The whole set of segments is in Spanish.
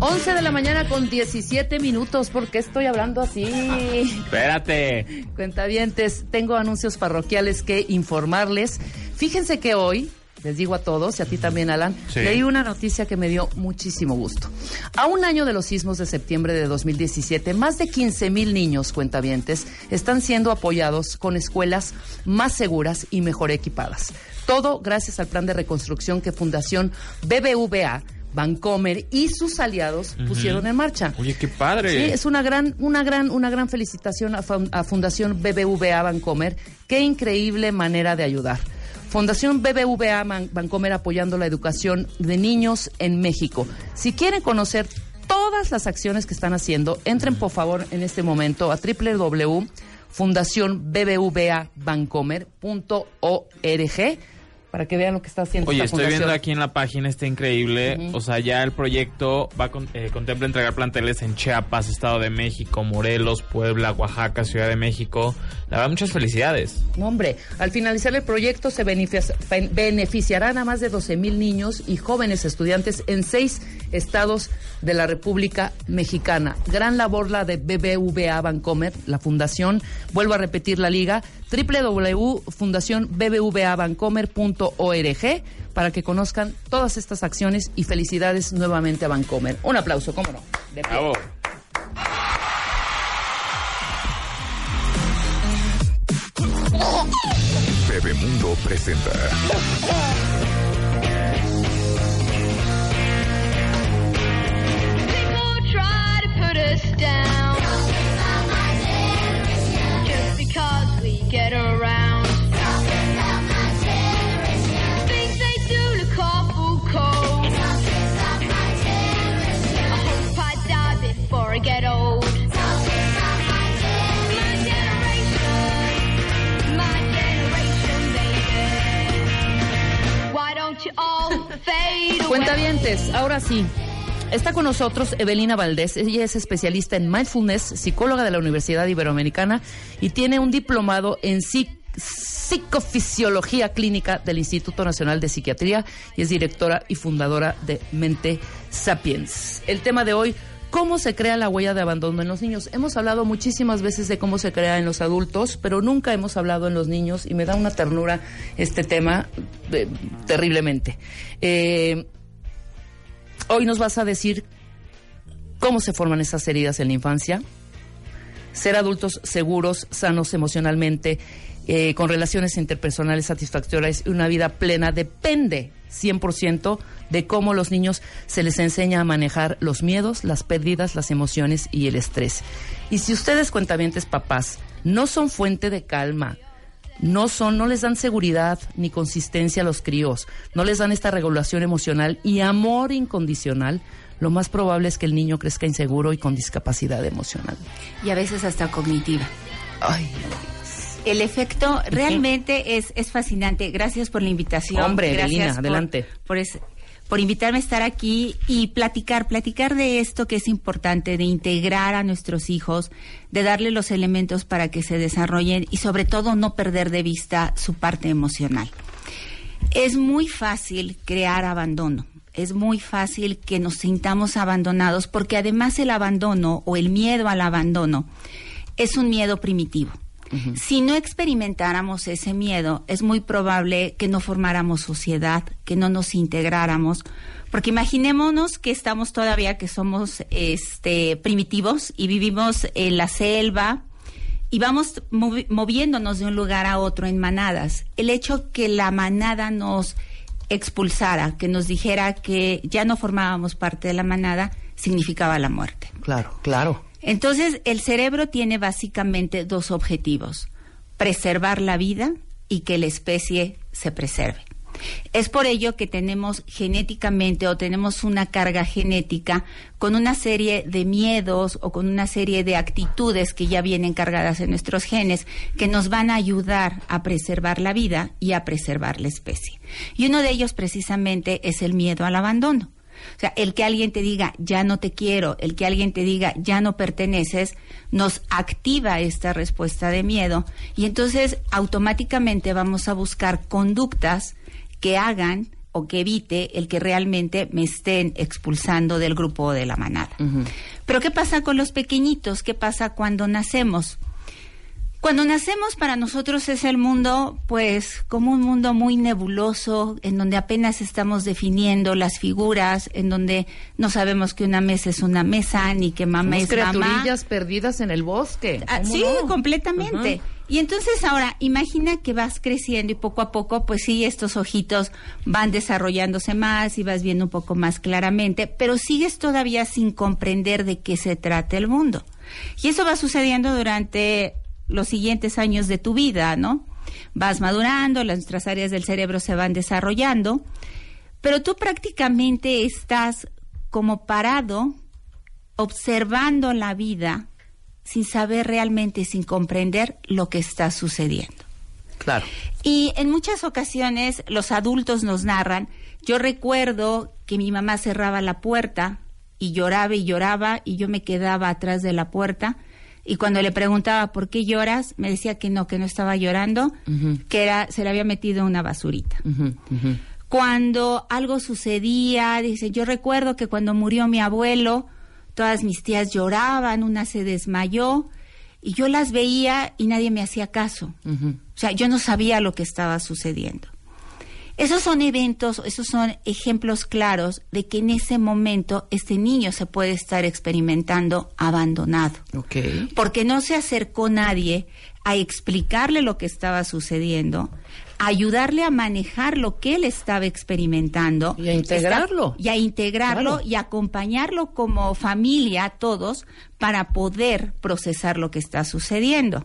11 de la mañana con 17 minutos. ¿Por qué estoy hablando así? Espérate. Cuentavientes, tengo anuncios parroquiales que informarles. Fíjense que hoy, les digo a todos y a ti también, Alan, sí, leí una noticia que me dio muchísimo gusto. A un año de los sismos de septiembre de 2017, más de 15,000 niños cuentavientes están siendo apoyados con escuelas más seguras y mejor equipadas. Todo gracias al plan de reconstrucción que Fundación BBVA, Bancomer y sus aliados pusieron en marcha. Oye, qué padre. Sí, es una gran felicitación a Fundación BBVA Bancomer. Qué increíble manera de ayudar. Fundación BBVA Bancomer apoyando la educación de niños en México. Si quieren conocer todas las acciones que están haciendo, entren por favor en este momento a www.fundacionbbvabancomer.org para que vean lo que está haciendo. Oye, esta estoy fundación. viendo aquí en la página, está increíble. O sea, ya el proyecto contempla entregar planteles en Chiapas, Estado de México, Morelos, Puebla, Oaxaca, Ciudad de México. La verdad, muchas felicidades. No, hombre, al finalizar el proyecto se beneficiarán a más de 12,000 niños y jóvenes estudiantes en 6 estados de la República Mexicana. Gran labor la de BBVA Bancomer, la fundación. Vuelvo a repetir la liga, www.fundacionbbvabancomer.org para que conozcan todas estas acciones y felicidades nuevamente a Bancomer. Un aplauso, ¿cómo no? De pie. Bravo. Bebemundo presenta. People try to put us down just because we get around. Things they do look awful cold. I hope I die before I get old. Cuentavientes, ahora sí. Está con nosotros Evelina Valdés. Ella es especialista en mindfulness, psicóloga de la Universidad Iberoamericana y tiene un diplomado en psicofisiología clínica del Instituto Nacional de Psiquiatría y es directora y fundadora de Mente Sapiens. El tema de hoy: ¿cómo se crea la huella de abandono en los niños? Hemos hablado muchísimas veces de cómo se crea en los adultos, pero nunca hemos hablado en los niños y me da una ternura este tema terriblemente. Hoy nos vas a decir cómo se forman esas heridas en la infancia, ser adultos seguros, sanos emocionalmente, con relaciones interpersonales satisfactorias y una vida plena depende 100% de cómo los niños se les enseña a manejar los miedos, las pérdidas, las emociones y el estrés. Y si ustedes, cuentavientes papás, no son fuente de calma, no les dan seguridad ni consistencia a los críos, no les dan esta regulación emocional y amor incondicional, lo más probable es que el niño crezca inseguro y con discapacidad emocional. Y a veces hasta cognitiva. Ay, el efecto realmente es fascinante. Gracias por la invitación. Hombre, gracias, Evelina, adelante. Por invitarme a estar aquí y platicar de esto que es importante, de integrar a nuestros hijos, de darle los elementos para que se desarrollen y sobre todo no perder de vista su parte emocional. Es muy fácil crear abandono. Es muy fácil que nos sintamos abandonados porque además el abandono o el miedo al abandono es un miedo primitivo. Uh-huh. Si no experimentáramos ese miedo, es muy probable que no formáramos sociedad, que no nos integráramos, porque imaginémonos que estamos todavía, que somos primitivos y vivimos en la selva y vamos moviéndonos de un lugar a otro en manadas. El hecho que la manada nos expulsara, que nos dijera que ya no formábamos parte de la manada, significaba la muerte. Claro, claro. Entonces, el cerebro tiene básicamente 2 objetivos: preservar la vida y que la especie se preserve. Es por ello que tenemos genéticamente o tenemos una carga genética con una serie de miedos o con una serie de actitudes que ya vienen cargadas en nuestros genes que nos van a ayudar a preservar la vida y a preservar la especie. Y uno de ellos precisamente es el miedo al abandono. O sea, el que alguien te diga, ya no te quiero, el que alguien te diga, ya no perteneces, nos activa esta respuesta de miedo y entonces automáticamente vamos a buscar conductas que hagan o que evite el que realmente me estén expulsando del grupo o de la manada. Pero ¿qué pasa con los pequeñitos? ¿Qué pasa cuando nacemos? Cuando nacemos, para nosotros es el mundo, pues, como un mundo muy nebuloso, en donde apenas estamos definiendo las figuras, en donde no sabemos que una mesa es una mesa, ni que mamá es mamá. Criaturillas perdidas en el bosque. Sí, no? completamente. Y entonces ahora, imagina que vas creciendo y poco a poco, pues sí, estos ojitos van desarrollándose más y vas viendo un poco más claramente, pero sigues todavía sin comprender de qué se trata el mundo. Y eso va sucediendo durante los siguientes años de tu vida, ¿no? Vas madurando, nuestras áreas del cerebro se van desarrollando, pero tú prácticamente estás como parado, observando la vida, sin saber realmente, sin comprender lo que está sucediendo. Claro. Y en muchas ocasiones los adultos nos narran, yo recuerdo que mi mamá cerraba la puerta y lloraba y yo me quedaba atrás de la puerta. Y cuando le preguntaba ¿por qué lloras? Me decía que no estaba llorando, que se le había metido una basurita. Cuando algo sucedía, dice, yo recuerdo que cuando murió mi abuelo, todas mis tías lloraban, una se desmayó, y yo las veía y nadie me hacía caso. O sea, yo no sabía lo que estaba sucediendo. Esos son eventos, esos son ejemplos claros de que en ese momento este niño se puede estar experimentando abandonado. Okay. Porque no se acercó nadie a explicarle lo que estaba sucediendo, a ayudarle a manejar lo que él estaba experimentando. Y a integrarlo. Claro. Y a acompañarlo como familia, todos, para poder procesar lo que está sucediendo.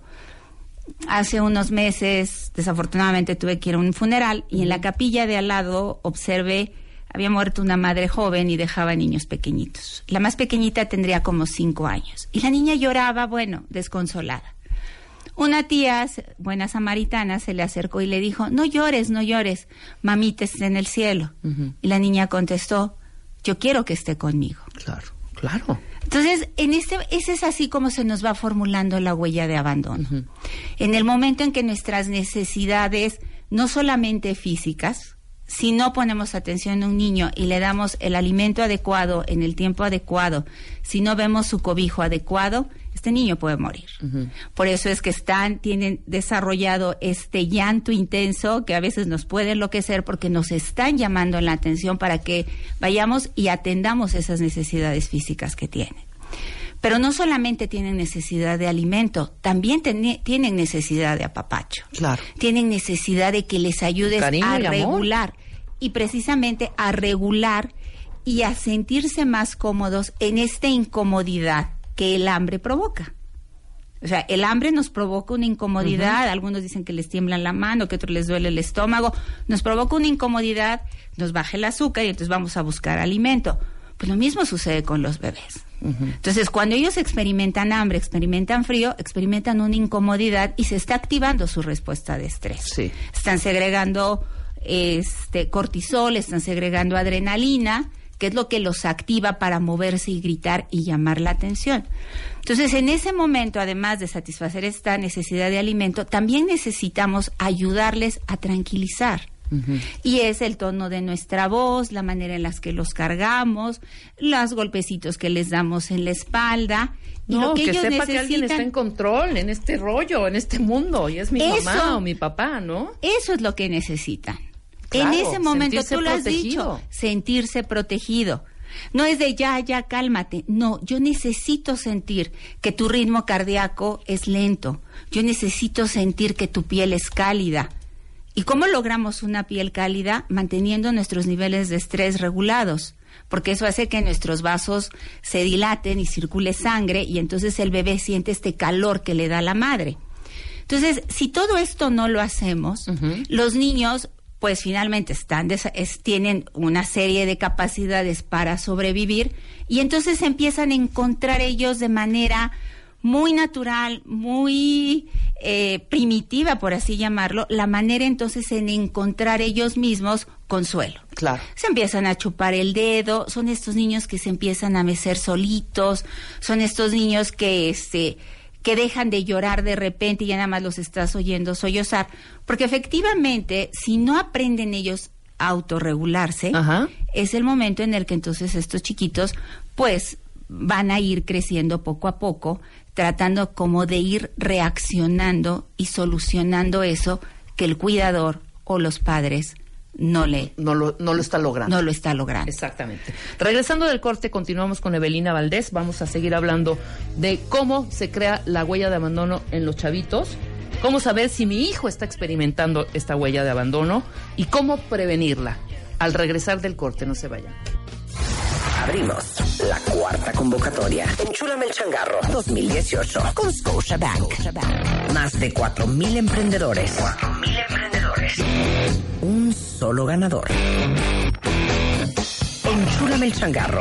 Hace unos meses, desafortunadamente, tuve que ir a un funeral y en la capilla de al lado observé, había muerto una madre joven y dejaba niños pequeñitos. La más pequeñita tendría como 5 años. Y la niña lloraba, desconsolada. Una tía, buena samaritana, se le acercó y le dijo, no llores, mamita está en el cielo. Y la niña contestó, yo quiero que esté conmigo. Claro. Entonces, ese es así como se nos va formulando la huella de abandono. En el momento en que nuestras necesidades, no solamente físicas, si no ponemos atención a un niño y le damos el alimento adecuado en el tiempo adecuado, si no vemos su cobijo adecuado, este niño puede morir. Por eso es que tienen desarrollado este llanto intenso que a veces nos puede enloquecer porque nos están llamando la atención para que vayamos y atendamos esas necesidades físicas que tienen. Pero no solamente tienen necesidad de alimento, también tienen necesidad de apapacho. Claro. Tienen necesidad de que les ayudes a regular. Y precisamente a regular y a sentirse más cómodos en esta incomodidad que el hambre provoca. O sea, el hambre nos provoca una incomodidad, algunos dicen que les tiembla la mano, que otros les duele el estómago, nos provoca una incomodidad, nos baja el azúcar y entonces vamos a buscar alimento. Pues lo mismo sucede con los bebés. Entonces, cuando ellos experimentan hambre, experimentan frío, experimentan una incomodidad y se está activando su respuesta de estrés. Sí. Están segregando cortisol, están segregando adrenalina, que es lo que los activa para moverse y gritar y llamar la atención. Entonces, en ese momento, además de satisfacer esta necesidad de alimento, también necesitamos ayudarles a tranquilizar. Y es el tono de nuestra voz, la manera en la que los cargamos, los golpecitos que les damos en la espalda. Y lo que ellos sepa necesitan, que alguien está en control en este rollo, en este mundo, y es mi mamá o mi papá, ¿no? Eso es lo que necesitan. Claro, en ese momento, tú lo has protegido. dicho, sentirse protegido. No es de ya, cálmate. No, yo necesito sentir que tu ritmo cardíaco es lento. Yo necesito sentir que tu piel es cálida. ¿Y cómo logramos una piel cálida? Manteniendo nuestros niveles de estrés regulados, porque eso hace que nuestros vasos se dilaten y circule sangre y entonces el bebé siente este calor que le da la madre. Entonces, si todo esto no lo hacemos, los niños pues finalmente tienen una serie de capacidades para sobrevivir y entonces empiezan a encontrar ellos de manera muy natural, muy primitiva, por así llamarlo, la manera entonces en encontrar ellos mismos consuelo. Claro. Se empiezan a chupar el dedo, son estos niños que se empiezan a mecer solitos, son estos niños que dejan de llorar de repente y ya nada más los estás oyendo sollozar, porque efectivamente, si no aprenden ellos autorregularse, Ajá. es el momento en el que entonces estos chiquitos pues van a ir creciendo poco a poco, tratando como de ir reaccionando y solucionando eso que el cuidador o los padres no lo está logrando. Exactamente. Regresando del corte, continuamos con Evelina Valdés. Vamos a seguir hablando de cómo se crea la huella de abandono en los chavitos, cómo saber si mi hijo está experimentando esta huella de abandono y cómo prevenirla. Al regresar del corte, no se vayan. Abrimos la cuarta convocatoria. Enchúlame el changarro 2018 con Scotiabank. Más de 4,000 emprendedores. Un solo ganador. Enchúlame el changarro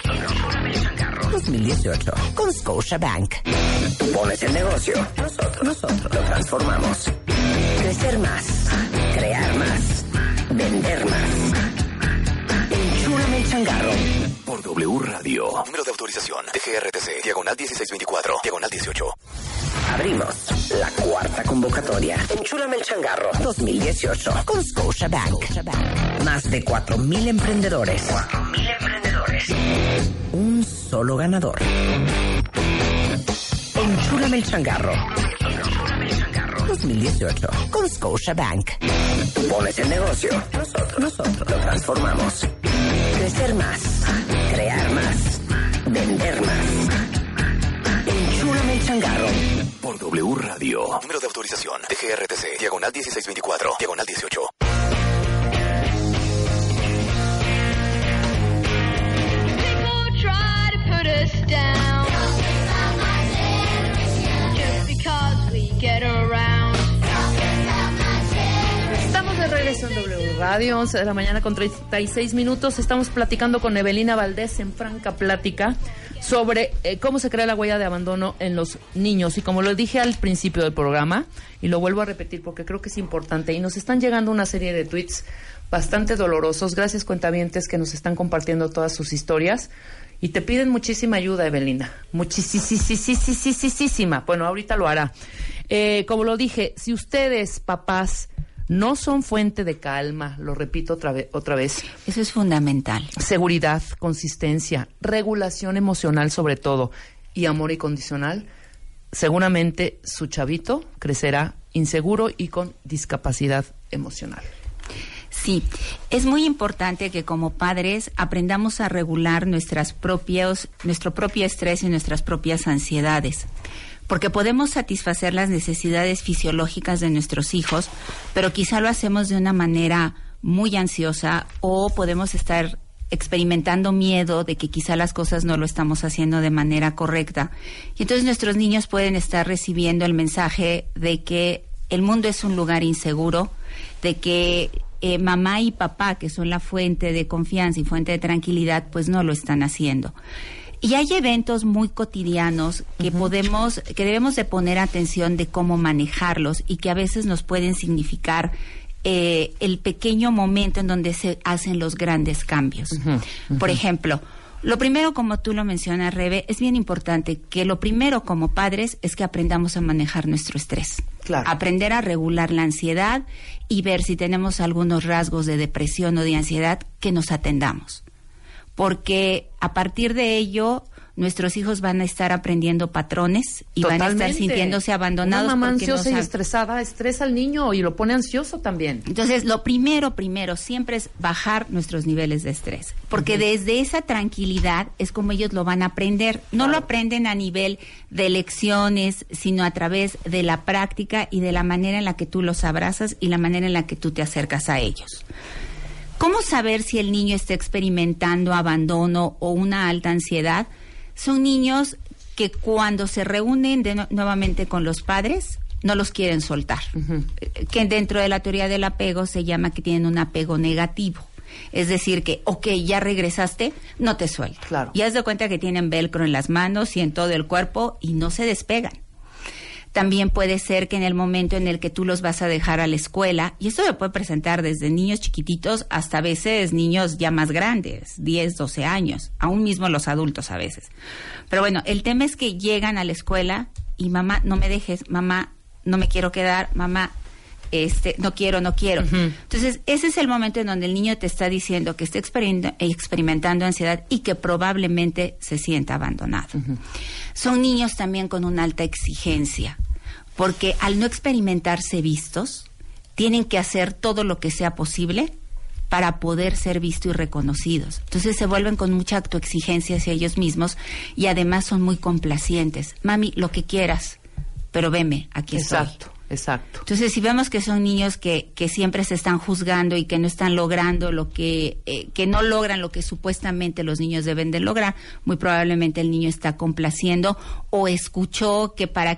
2018 con Scotiabank. Pones el negocio, nosotros lo transformamos. Crecer más, crear más, vender más. Enchúlame el changarro. Por W Radio. Número de autorización. DGRTC. Diagonal 1624. Diagonal 18. Abrimos la cuarta convocatoria. Enchúlame el changarro 2018 con Scotiabank. Más de 4,000 emprendedores. Un solo ganador. Enchúlame el changarro 2018 con Scotiabank. Pones el negocio, nosotros lo transformamos. Crecer más, crear más, vender más. Enchúlame el changarro. Por W Radio. Número de autorización. DGRTC. Diagonal 1624. Diagonal 18. People try to put us down just because we get around. Estamos de regreso en W Radio, 11 de la mañana con 36 minutos. Estamos platicando con Evelina Valdés en franca plática sobre cómo se crea la huella de abandono en los niños. Y como lo dije al principio del programa, y lo vuelvo a repetir porque creo que es importante, y nos están llegando una serie de tweets bastante dolorosos. Gracias, cuentavientes, que nos están compartiendo todas sus historias. Y te piden muchísima ayuda, Evelina. Muchísima. Bueno, ahorita lo hará. Como lo dije, si ustedes, papás, no son fuente de calma, lo repito otra vez. Eso es fundamental. Seguridad, consistencia, regulación emocional sobre todo, y amor incondicional, seguramente su chavito crecerá inseguro y con discapacidad emocional. Sí, es muy importante que como padres aprendamos a regular nuestro propio estrés y nuestras propias ansiedades, porque podemos satisfacer las necesidades fisiológicas de nuestros hijos, pero quizá lo hacemos de una manera muy ansiosa, o podemos estar experimentando miedo de que quizá las cosas no lo estamos haciendo de manera correcta. Y entonces nuestros niños pueden estar recibiendo el mensaje de que el mundo es un lugar inseguro, de que mamá y papá, que son la fuente de confianza y fuente de tranquilidad, pues no lo están haciendo. Y hay eventos muy cotidianos que que debemos de poner atención de cómo manejarlos, y que a veces nos pueden significar el pequeño momento en donde se hacen los grandes cambios. Por ejemplo, lo primero, como tú lo mencionas, Rebe, es bien importante que lo primero como padres es que aprendamos a manejar nuestro estrés. Claro. Aprender a regular la ansiedad y ver si tenemos algunos rasgos de depresión o de ansiedad, que nos atendamos. Porque a partir de ello nuestros hijos van a estar aprendiendo patrones y Totalmente. van a estar sintiéndose abandonados. Una mamá porque ansiosa no y estresada estresa al niño y lo pone ansioso también. Entonces, lo primero siempre es bajar nuestros niveles de estrés, porque desde esa tranquilidad es como ellos lo van a aprender. No lo aprenden a nivel de lecciones, sino a través de la práctica y de la manera en la que tú los abrazas y la manera en la que tú te acercas a ellos. ¿Cómo saber si el niño está experimentando abandono o una alta ansiedad? Son niños que cuando se reúnen nuevamente con los padres, no los quieren soltar. Que dentro de la teoría del apego se llama que tienen un apego negativo. Es decir, que, ya regresaste, no te suelto. Claro. Y haz de cuenta que tienen velcro en las manos y en todo el cuerpo y no se despegan. También puede ser que en el momento en el que tú los vas a dejar a la escuela, y esto se puede presentar desde niños chiquititos hasta a veces niños ya más grandes, 10, 12 años, aún mismo los adultos a veces. Pero bueno, el tema es que llegan a la escuela y mamá, no me dejes, mamá, no me quiero quedar, mamá, no quiero. Entonces, ese es el momento en donde el niño te está diciendo que está experimentando ansiedad y que probablemente se sienta abandonado. Son niños también con una alta exigencia, porque al no experimentarse vistos, tienen que hacer todo lo que sea posible para poder ser vistos y reconocidos. Entonces se vuelven con mucha autoexigencia hacia ellos mismos y además son muy complacientes. Mami, lo que quieras, pero veme, aquí estoy. Exacto. Entonces, si vemos que son niños que siempre se están juzgando y que no están logrando que no logran lo que supuestamente los niños deben de lograr, muy probablemente el niño está complaciendo o escuchó que para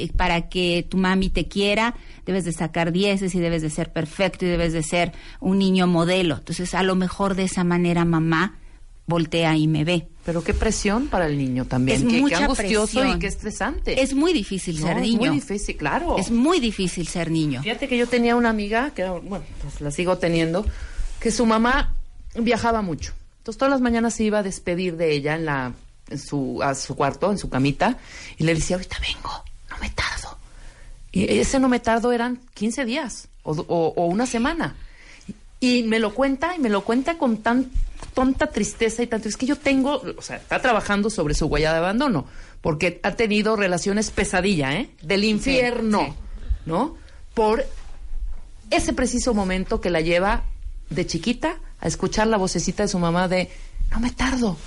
que tu mami te quiera, debes de sacar 10 y debes de ser perfecto y debes de ser un niño modelo. Entonces, a lo mejor de esa manera mamá voltea y me ve. Pero qué presión para el niño también. Es mucha qué angustioso presión. Y qué estresante. Es muy difícil ser niño. Es muy difícil, claro. Es muy difícil ser niño. Fíjate que yo tenía una amiga, que bueno, pues la sigo teniendo, que su mamá viajaba mucho. Entonces todas las mañanas se iba a despedir de ella a su cuarto, en su camita, y le decía, ahorita vengo, no me tardo. Y ese no me tardo eran 15 días o una semana. Y me lo cuenta con tan tonta tristeza y tanto. Es que yo tengo, o sea, está trabajando sobre su huella de abandono, porque ha tenido relaciones pesadilla, del infierno, ¿no? Por ese preciso momento que la lleva de chiquita a escuchar la vocecita de su mamá de, no me tardo.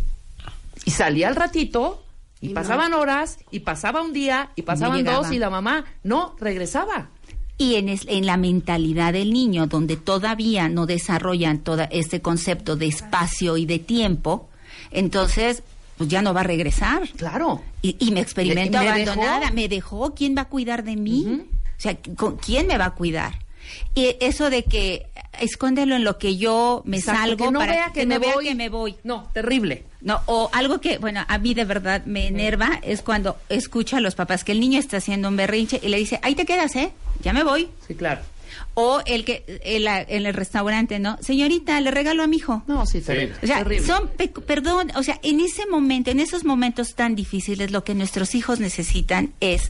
Y salía al ratito, y pasaban horas, y pasaba un día, y pasaban 2, y la mamá no regresaba. Y en la mentalidad del niño, donde todavía no desarrollan todo este concepto de espacio y de tiempo, entonces pues ya no va a regresar. Claro. Y me experimento abandonada. ¿Me dejó? ¿Quién va a cuidar de mí? O sea, ¿quién me va a cuidar? Y eso de que escóndelo en lo que yo me salgo, que no para vea que no me vea voy. que me voy. No, terrible. No, o algo que, bueno, a mí de verdad me enerva es cuando escucho a los papás que el niño está haciendo un berrinche y le dice, ahí te quedas, ya me voy. Sí, claro. O en el restaurante, ¿no? Señorita, le regalo a mi hijo. No, sí, terrible. O sea, terrible. perdón, o sea, en ese momento, en esos momentos tan difíciles, lo que nuestros hijos necesitan es,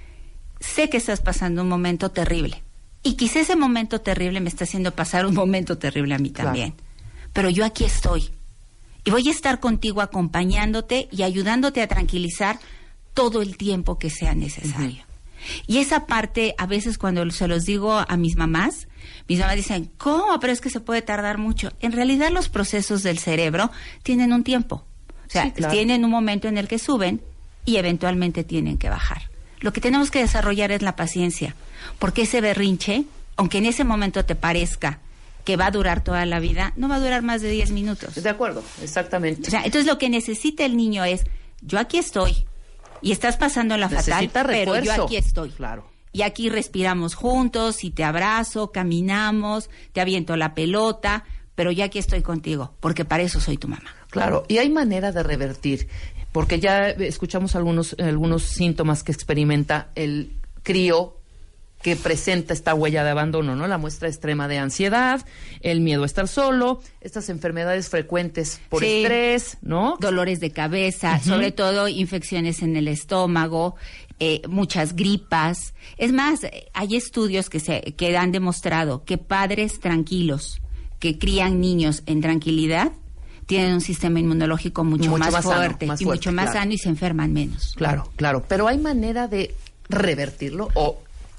sé que estás pasando un momento terrible. Y quizá ese momento terrible me está haciendo pasar un momento terrible a mí también. Claro. Pero yo aquí estoy. Y voy a estar contigo acompañándote y ayudándote a tranquilizar todo el tiempo que sea necesario. Y esa parte, a veces cuando se los digo a mis mamás dicen, ¿cómo? Pero es que se puede tardar mucho. En realidad los procesos del cerebro tienen un tiempo. O sea, tienen un momento en el que suben y eventualmente tienen que bajar. Lo que tenemos que desarrollar es la paciencia, porque ese berrinche, aunque en ese momento te parezca que va a durar toda la vida, no va a durar más de 10 minutos. De acuerdo, exactamente. O sea, entonces lo que necesita el niño es, yo aquí estoy, y estás pasando la fatal, pero yo aquí estoy. Claro. Y aquí respiramos juntos, y te abrazo, caminamos, te aviento la pelota, pero yo aquí estoy contigo, porque para eso soy tu mamá. Claro, y hay manera de revertir, porque ya escuchamos algunos síntomas que experimenta el crío que presenta esta huella de abandono, ¿no? La muestra extrema de ansiedad, el miedo a estar solo, estas enfermedades frecuentes por estrés, ¿no? Dolores de cabeza, sobre todo infecciones en el estómago, muchas gripas. Es más, hay estudios que han demostrado que padres tranquilos que crían niños en tranquilidad tienen un sistema inmunológico mucho más fuerte, mucho más sano y se enferman menos. Claro, claro. Pero ¿hay manera de revertirlo o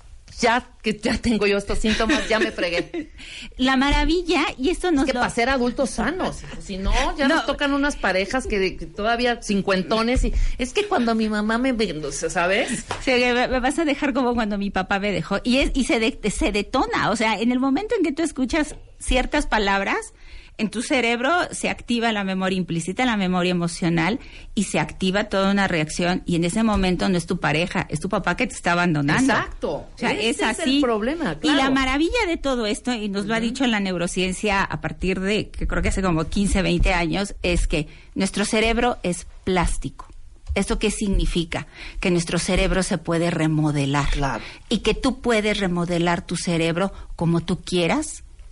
ya que ya tengo yo estos síntomas, ya me fregué? La maravilla, y esto nos para ser adultos sanos, si no, ya nos tocan unas parejas que todavía cincuentones, y es que cuando mi mamá me ¿sabes? Sí, me vas a dejar como cuando mi papá me dejó, y se detona, o sea, en el momento en que tú escuchas ciertas palabras, en tu cerebro se activa la memoria implícita, la memoria emocional, y se activa toda una reacción, y en ese momento no es tu pareja, es tu papá que te está abandonando. Exacto. O sea, es así. Es el problema, claro. Y la maravilla de todo esto, y nos lo ha dicho la neurociencia a partir de, que creo que hace como 15, 20 años, es que nuestro cerebro es plástico. ¿Esto qué significa? Que nuestro cerebro se puede remodelar. Claro. Y que tú puedes remodelar tu cerebro como tú quieras,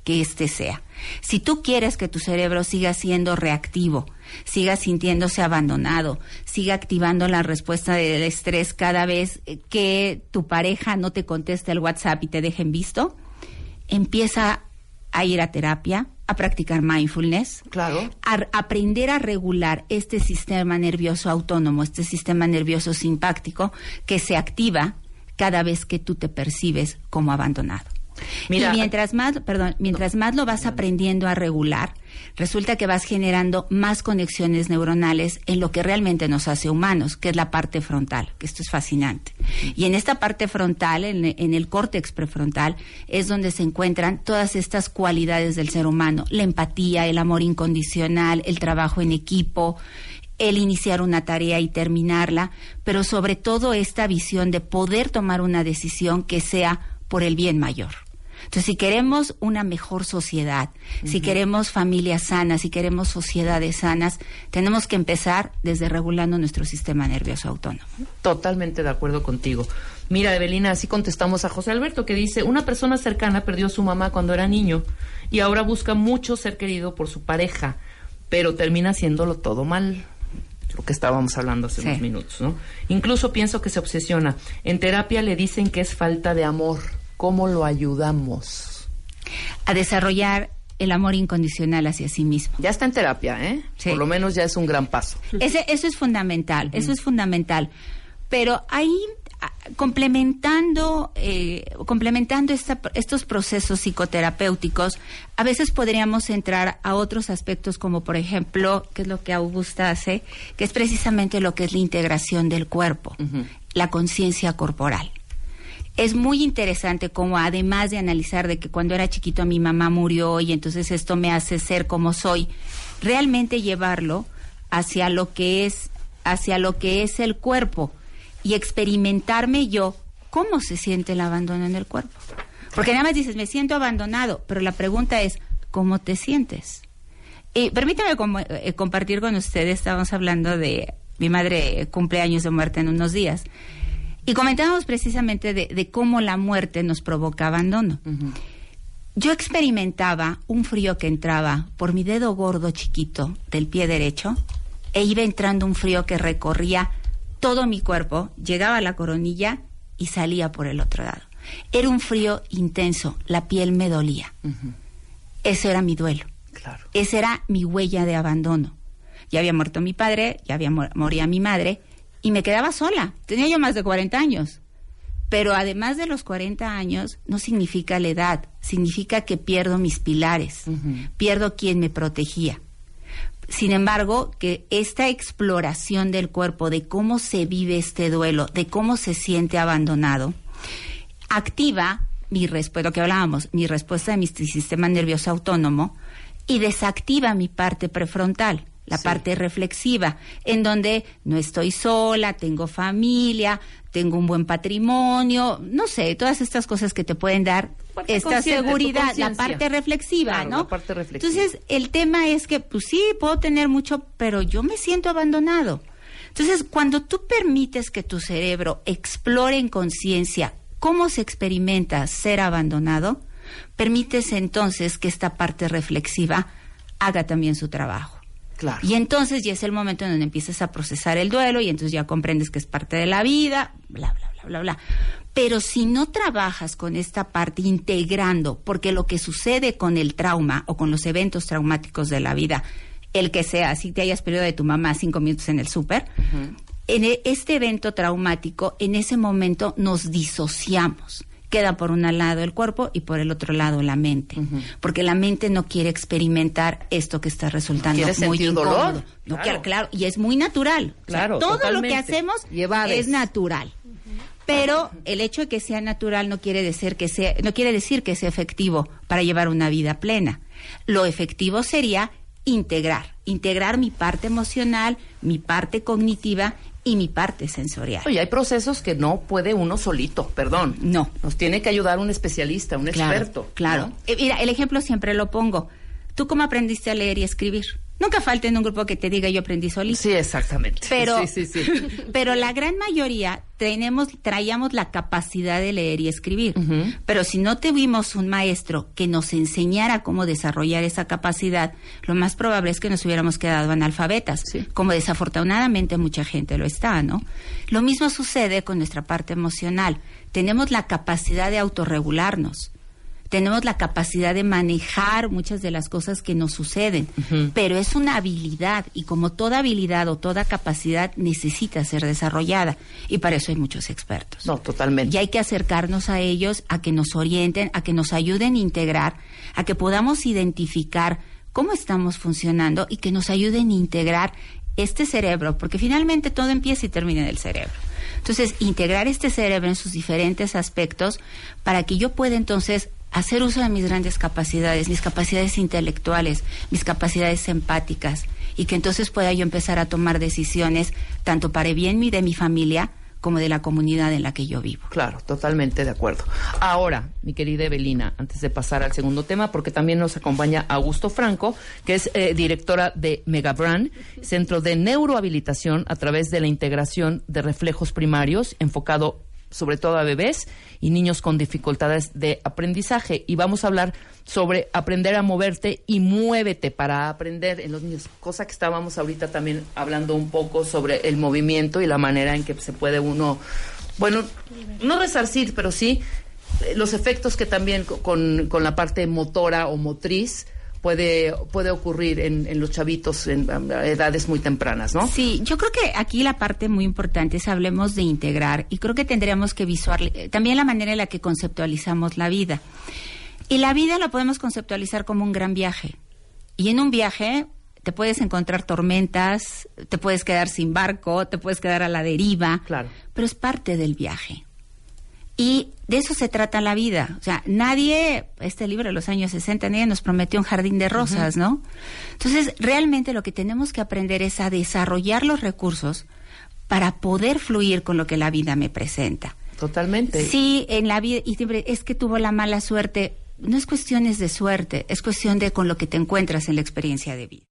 que este sea. Si tú quieres que tu cerebro siga siendo reactivo, siga sintiéndose abandonado, siga activando la respuesta del estrés cada vez que tu pareja no te conteste el WhatsApp y te dejen visto, empieza a ir a terapia, a practicar mindfulness, Claro. a aprender a regular este sistema nervioso autónomo, este sistema nervioso simpático que se activa cada vez que tú te percibes como abandonado. Mira, y mientras más lo vas aprendiendo a regular, resulta que vas generando más conexiones neuronales en lo que realmente nos hace humanos, que es la parte frontal, que esto es fascinante. Y en esta parte frontal, en el córtex prefrontal, es donde se encuentran todas estas cualidades del ser humano: la empatía, el amor incondicional, el trabajo en equipo, el iniciar una tarea y terminarla, pero sobre todo esta visión de poder tomar una decisión que sea por el bien mayor. Entonces, si queremos una mejor sociedad, si queremos familias sanas, si queremos sociedades sanas, tenemos que empezar desde regulando nuestro sistema nervioso autónomo. Totalmente de acuerdo contigo. Mira, Evelina, así contestamos a José Alberto, que dice: una persona cercana perdió a su mamá cuando era niño y ahora busca mucho ser querido por su pareja, pero termina haciéndolo todo mal. Lo que estábamos hablando hace unos minutos, ¿no? Incluso pienso que se obsesiona. En terapia le dicen que es falta de amor. ¿Cómo lo ayudamos? A desarrollar el amor incondicional hacia sí mismo. Ya está en terapia, ¿eh? Sí. Por lo menos ya es un gran paso. Eso es fundamental, eso es fundamental. Pero ahí, complementando estos procesos psicoterapéuticos, a veces podríamos entrar a otros aspectos, como por ejemplo, que es lo que Augusta hace, que es precisamente lo que es la integración del cuerpo, la conciencia corporal. Es muy interesante cómo, además de analizar de que cuando era chiquito mi mamá murió y entonces esto me hace ser como soy, realmente llevarlo hacia lo que es el cuerpo y experimentarme yo cómo se siente el abandono en el cuerpo. Porque nada más dices, me siento abandonado, pero la pregunta es, ¿cómo te sientes? Y permítame compartir con ustedes, estábamos hablando de mi madre cumpleaños de muerte en unos días, y comentábamos precisamente de cómo la muerte nos provoca abandono. Yo experimentaba un frío que entraba por mi dedo gordo chiquito del pie derecho, e iba entrando un frío que recorría todo mi cuerpo, llegaba a la coronilla y salía por el otro lado. Era un frío intenso, la piel me dolía. Ese era mi duelo. Claro. Esa era mi huella de abandono. Ya había muerto mi padre, ya moría mi madre, y me quedaba sola. Tenía yo más de 40 años. Pero además de los 40 años, no significa la edad, significa que pierdo mis pilares, pierdo quien me protegía. Sin embargo, que esta exploración del cuerpo, de cómo se vive este duelo, de cómo se siente abandonado, activa mi respuesta, lo que hablábamos, mi respuesta de mi sistema nervioso autónomo, y desactiva mi parte prefrontal, la parte reflexiva, en donde no estoy sola, tengo familia, tengo un buen patrimonio, no sé, todas estas cosas que te pueden dar esta seguridad, la parte reflexiva, claro, ¿no? La parte reflexiva. Entonces, el tema es que, pues sí, puedo tener mucho, pero yo me siento abandonado. Entonces, cuando tú permites que tu cerebro explore en conciencia cómo se experimenta ser abandonado, permites entonces que esta parte reflexiva haga también su trabajo. Claro. Y entonces ya es el momento en donde empiezas a procesar el duelo y entonces ya comprendes que es parte de la vida, bla, bla, bla, bla, bla. Pero si no trabajas con esta parte integrando, porque lo que sucede con el trauma o con los eventos traumáticos de la vida, el que sea, si te hayas perdido de tu mamá 5 minutos en el súper, en este evento traumático, en ese momento nos disociamos. Queda por un lado el cuerpo y por el otro lado la mente, porque la mente no quiere experimentar esto que está resultando muy incómodo. Dolor. No, Claro. claro, y es muy natural. Claro, O sea, todo totalmente. lo que hacemos es natural. Pero el hecho de que sea natural no quiere decir que sea efectivo para llevar una vida plena. Lo efectivo sería integrar mi parte emocional, mi parte cognitiva y mi parte sensorial. Oye, hay procesos que no puede uno solito, perdón. No. Nos tiene que ayudar un especialista, un experto. Claro. ¿no? Mira, el ejemplo siempre lo pongo. ¿Tú cómo aprendiste a leer y escribir? Nunca falta en un grupo que te diga yo aprendí solito. Sí, exactamente. Pero, sí. pero la gran mayoría traíamos la capacidad de leer y escribir, pero si no tuvimos un maestro que nos enseñara cómo desarrollar esa capacidad, lo más probable es que nos hubiéramos quedado analfabetas, como desafortunadamente mucha gente lo está, ¿no? Lo mismo sucede con nuestra parte emocional. Tenemos la capacidad de autorregularnos. Tenemos la capacidad de manejar muchas de las cosas que nos suceden, pero es una habilidad y como toda habilidad o toda capacidad necesita ser desarrollada y para eso hay muchos expertos. No, totalmente. Y hay que acercarnos a ellos, a que nos orienten, a que nos ayuden a integrar, a que podamos identificar cómo estamos funcionando y que nos ayuden a integrar este cerebro, porque finalmente todo empieza y termina en el cerebro. Entonces, integrar este cerebro en sus diferentes aspectos para que yo pueda entonces hacer uso de mis grandes capacidades, mis capacidades intelectuales, mis capacidades empáticas, y que entonces pueda yo empezar a tomar decisiones tanto para el bien de mi familia como de la comunidad en la que yo vivo. Claro, totalmente de acuerdo. Ahora, mi querida Evelina, antes de pasar al segundo tema, porque también nos acompaña Augusto Franco, que es directora de Megabrand, Centro de Neurohabilitación a través de la integración de reflejos primarios, enfocado sobre todo a bebés y niños con dificultades de aprendizaje. Y vamos a hablar sobre aprender a moverte y muévete para aprender en los niños, cosa que estábamos ahorita también hablando un poco sobre el movimiento y la manera en que se puede uno, bueno, no resarcir, pero sí los efectos que también con la parte motora o motriz puede ocurrir en los chavitos en edades muy tempranas, ¿no? Sí, yo creo que aquí la parte muy importante es hablemos de integrar y creo que tendríamos que visualizar también la manera en la que conceptualizamos la vida. Y la vida la podemos conceptualizar como un gran viaje. Y en un viaje te puedes encontrar tormentas, te puedes quedar sin barco, te puedes quedar a la deriva, claro, pero es parte del viaje. Y de eso se trata la vida. O sea, nadie, este libro de los años 60, nadie nos prometió un jardín de rosas, ¿no? Entonces, realmente lo que tenemos que aprender es a desarrollar los recursos para poder fluir con lo que la vida me presenta. Totalmente. Sí, en la vida, y siempre es que tuvo la mala suerte. No es cuestiones de suerte, es cuestión de con lo que te encuentras en la experiencia de vida.